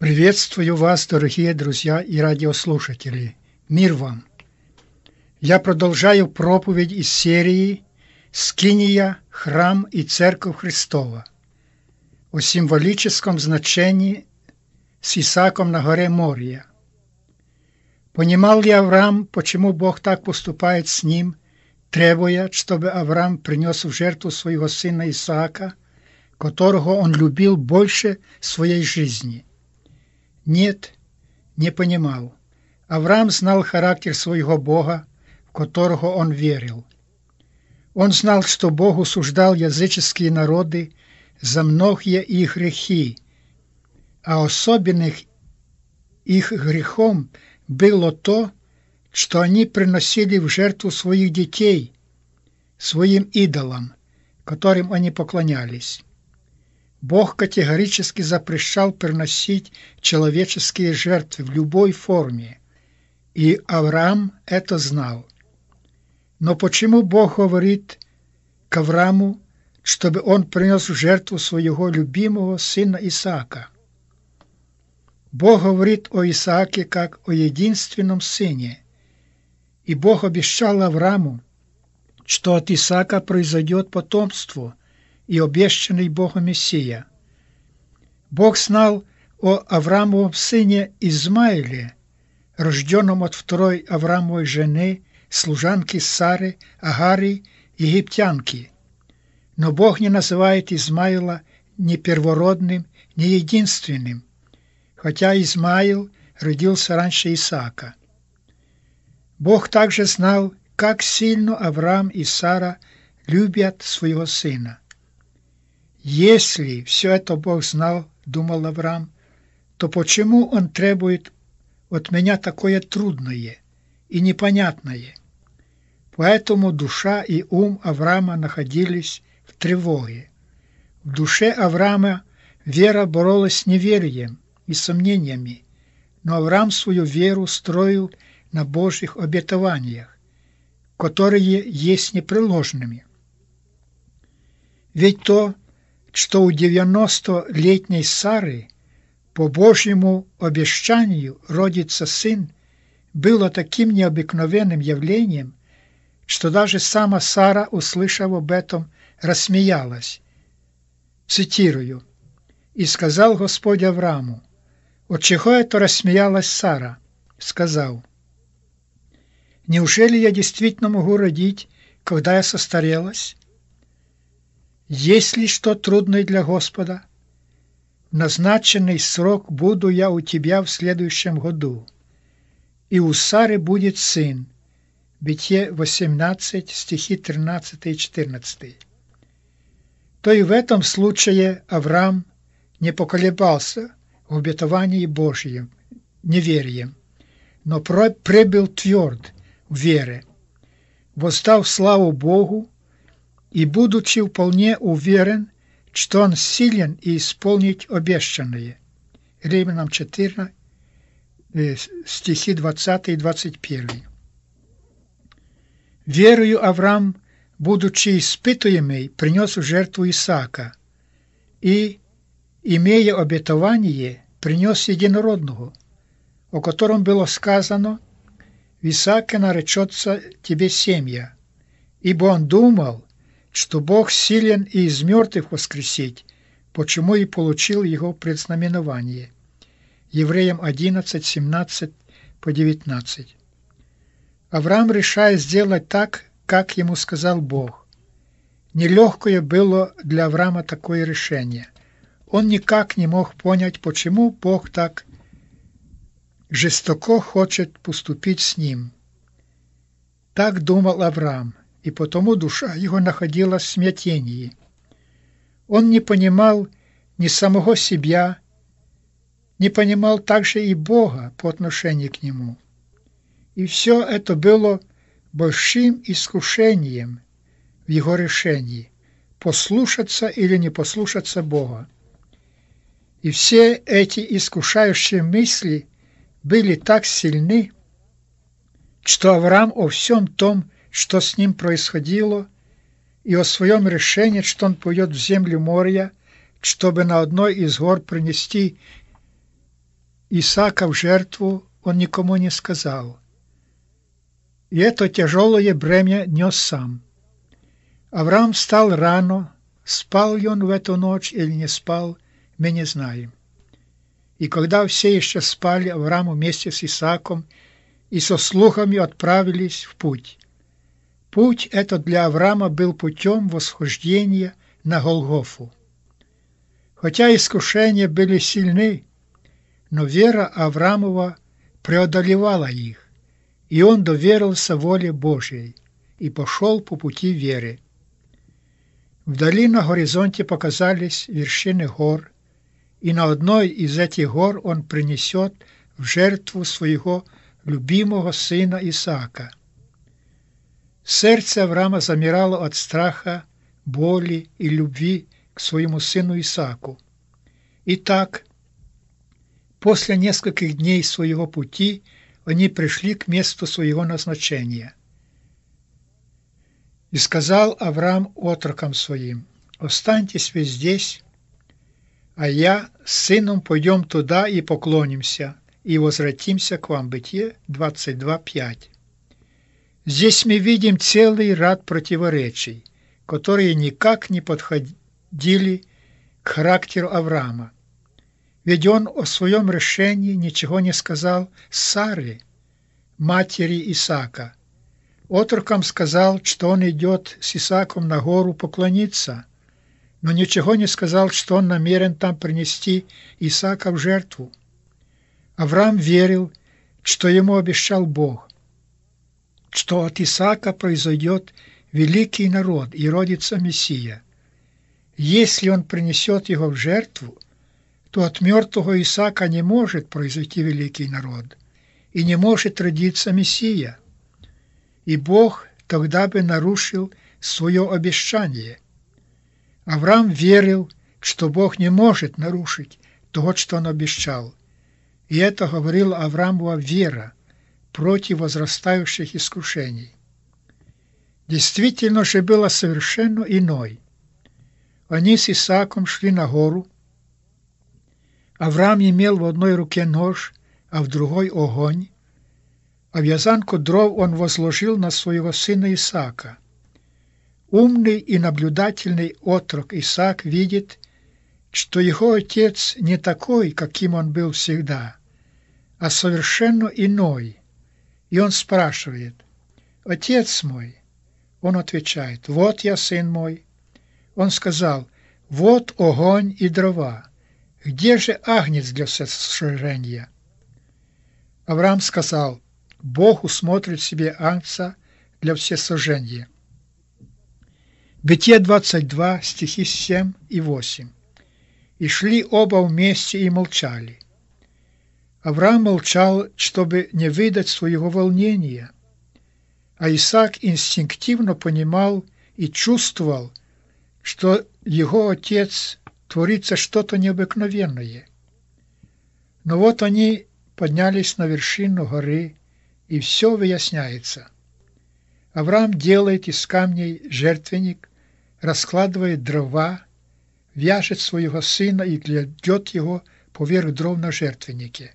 Приветствую вас, дорогие друзья и радиослушатели. Мир вам! Я продолжаю проповедь из серии «Скиния, храм и церковь Христова» о символическом значении с Исааком на горе Мория. Понимал ли Авраам, почему Бог так поступает с ним, требуя, чтобы Авраам принес в жертву своего сына Исаака, которого он любил больше своей жизни? Нет, не понимал. Авраам знал характер своего Бога, в которого он верил. Он знал, что Бог осуждал языческие народы за многие их грехи, а особенным их грехом было то, что они приносили в жертву своих детей, своим идолам, которым они поклонялись. Бог категорически запрещал приносить человеческие жертвы в любой форме, и Авраам это знал. Но почему Бог говорит к Аврааму, чтобы он принес в жертву своего любимого сына Исаака? Бог говорит о Исааке как о единственном сыне, и Бог обещал Аврааму, что от Исаака произойдет потомство и обещанный Богом Мессия. Бог знал о Авраамовом сыне Измаиле, рожденном от второй Авраамовой жены, служанки Сары, Агари, египтянки. Но Бог не называет Измаила ни первородным, ни единственным, хотя Измаил родился раньше Исаака. Бог также знал, как сильно Авраам и Сара любят своего сына. Если все это Бог знал, думал Авраам, то почему Он требует от меня такое трудное и непонятное? Поэтому душа и ум Авраама находились в тревоге. В душе Авраама вера боролась с неверием и сомнениями, но Авраам свою веру строил на Божьих обетованиях, которые есть непреложными. Ведь то, что у 90-летней Сары по Божьему обещанию родится сын, было таким необыкновенным явлением, что даже сама Сара, услышав об этом, рассмеялась. Цитирую: «И сказал Господь Аврааму: от чего это рассмеялась Сара? Сказал: неужели я действительно могу родить, когда я состарелась? Есть ли что трудное для Господа? В назначенный срок буду я у тебя в следующем году, и у Сары будет сын». Бытие 18, стихи 13 и 14. То и в этом случае Авраам не поколебался в обетовании Божьем, неверием, но пребыл тверд в вере, воздав славу Богу и будучи вполне уверен, что он силен и исполнить обещанное. Римлянам 14, стихи 20 и 21. Верою Авраам, будучи испытуемый, принес в жертву Исаака и, имея обетование, принес единородного, о котором было сказано: «В Исааке наречется тебе семя», ибо он думал, что Бог силен и из мертвых воскресить, почему и получил его предзнаменование. Евреям 11, 17 по 19. Авраам решает сделать так, как ему сказал Бог. Нелегкое было для Авраама такое решение. Он никак не мог понять, почему Бог так жестоко хочет поступить с ним. Так думал Авраам, и потому душа его находилась в смятении. Он не понимал ни самого себя, не понимал также и Бога по отношению к нему. И все это было большим искушением в его решении – послушаться или не послушаться Бога. И все эти искушающие мысли были так сильны, что Авраам о всем том, что с ним происходило, и о своем решении, что он пойдет в землю Мория, чтобы на одной из гор принести Исаака в жертву он никому не сказал. И это тяжелое бремя нес сам. Авраам встал рано, спал ли он в эту ночь или не спал, мы не знаем. И когда все еще спали, Авраам вместе с Исааком и со слугами отправились в путь. Путь этот для Авраама был путем восхождения на Голгофу. Хотя искушения были сильны, но вера Авраамова преодолевала их, и он доверился воле Божьей и пошел по пути веры. Вдали на горизонте показались вершины гор, и на одной из этих гор он принесет в жертву своего любимого сына Исаака. Сердце Авраама замирало от страха, боли и любви к своему сыну Исааку. Итак, после нескольких дней своего пути они пришли к месту своего назначения. И сказал Авраам отрокам своим: «Останьтесь вы здесь, а я с сыном пойдем туда и поклонимся, и возвратимся к вам». Бытие 22:5. Здесь мы видим целый ряд противоречий, которые никак не подходили к характеру Авраама. Ведь он о своем решении ничего не сказал Саре, матери Исаака. Отрокам сказал, что он идет с Исааком на гору поклониться, но ничего не сказал, что он намерен там принести Исаака в жертву. Авраам верил, что ему обещал Бог, что от Исаака произойдет великий народ и родится Мессия. Если он принесет его в жертву, то от мертвого Исаака не может произойти великий народ и не может родиться Мессия. И Бог тогда бы нарушил свое обещание. Авраам верил, что Бог не может нарушить того, что он обещал. И это говорила Авраамова вера против возрастающих искушений. Действительно же было совершенно иной. Они с Исааком шли на гору. Авраам имел в одной руке нож, а в другой огонь, а вязанку дров он возложил на своего сына Исаака. Умный и наблюдательный отрок Исаак видит, что его отец не такой, каким он был всегда, а совершенно иной. И он спрашивает: «Отец мой?» Он отвечает: «Вот я, сын мой». Он сказал: «Вот огонь и дрова. Где же агнец для всесожжения?» Авраам сказал: «Бог усмотрит себе агнца для всесожжения». Бытие 22, стихи 7 и 8. «И шли оба вместе и молчали. Авраам молчал, чтобы не выдать своего волнения, а Исаак инстинктивно понимал и чувствовал, что его отец творится что-то необыкновенное. Но вот они поднялись на вершину горы, и все выясняется. Авраам делает из камней жертвенник, раскладывает дрова, вяжет своего сына и кладет его поверх дров на жертвеннике.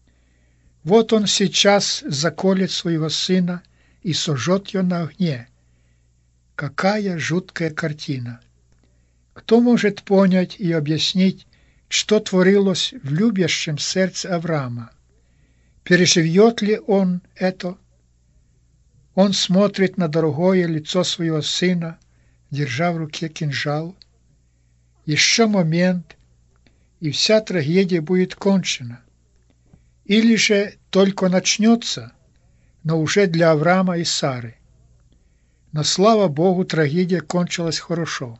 Вот он сейчас заколет своего сына и сожжет его на огне. Какая жуткая картина! Кто может понять и объяснить, что творилось в любящем сердце Авраама? Переживет ли он это? Он смотрит на дорогое лицо своего сына, держа в руке кинжал. Еще момент, и вся трагедия будет кончена. Или же только начнется, но уже для Авраама и Сары. Но, слава Богу, трагедия кончилась хорошо.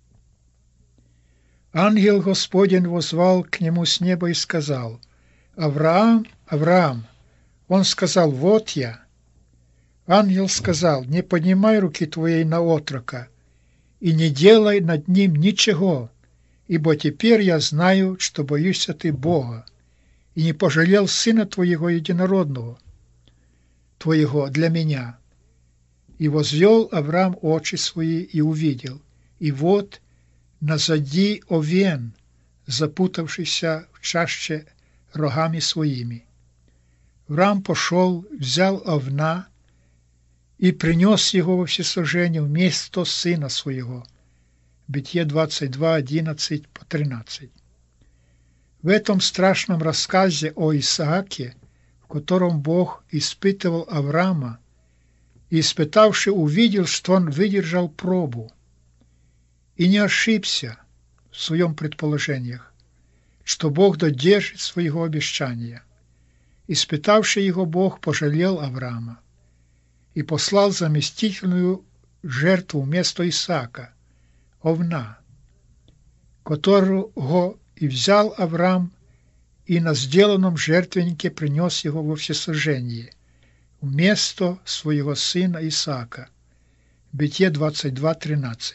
Ангел Господень воззвал к нему с неба и сказал: «Авраам, Авраам!» Он сказал: «Вот я». Ангел сказал: «Не поднимай руки твоей на отрока и не делай над ним ничего, ибо теперь я знаю, что боишься ты Бога, и не пожалел сына твоего единородного, твоего для меня». И возвел Авраам очи свои и увидел, и вот назади овен, запутавшийся в чаще рогами своими. Авраам пошел, взял овна и принес его во всесожжение вместо сына своего. Бытие 22:11-13. В этом страшном рассказе о Исааке, в котором Бог испытывал Авраама, и, испытавший, увидел, что он выдержал пробу и не ошибся в своем предположениях, что Бог додержит своего обещания. Испытавший его Бог пожалел Авраама и послал заместительную жертву вместо Исаака, овна, которого и взял Авраам, и на сделанном жертвеннике принес его во всесожжение вместо своего сына Исаака. Бытие 22:13.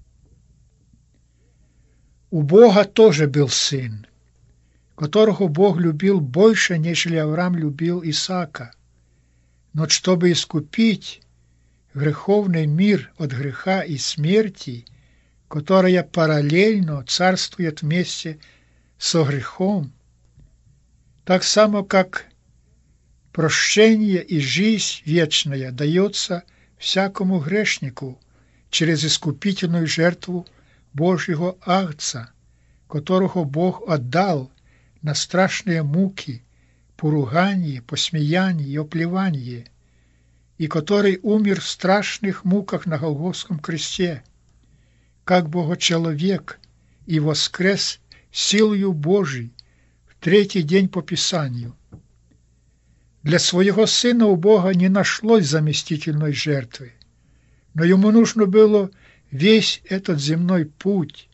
У Бога тоже был сын, которого Бог любил больше, нежели Авраам любил Исаака. Но чтобы искупить греховный мир от греха и смерти, которая параллельно царствует вместе со грехом, так само как прощение и жизнь вечная дается всякому грешнику через искупительную жертву Божьего Агнца, которого Бог отдал на страшные муки, поругание, посмеяние и оплевание, и который умер в страшных муках на Голгофском кресте, как Богочеловек, и воскрес силою Божией в третий день по Писанию. Для своего сына у Бога не нашлось заместительной жертвы, но ему нужно было весь этот земной путь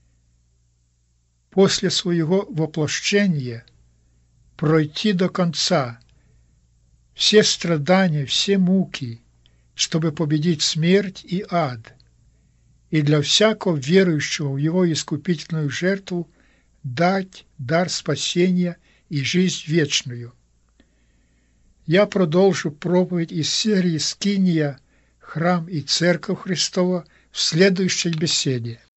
после своего воплощения пройти до конца, все страдания, все муки, чтобы победить смерть и ад, и для всякого верующего в его искупительную жертву дать дар спасения и жизнь вечную. Я продолжу проповедь из серии «Скиния, храм и церковь Христова» в следующей беседе.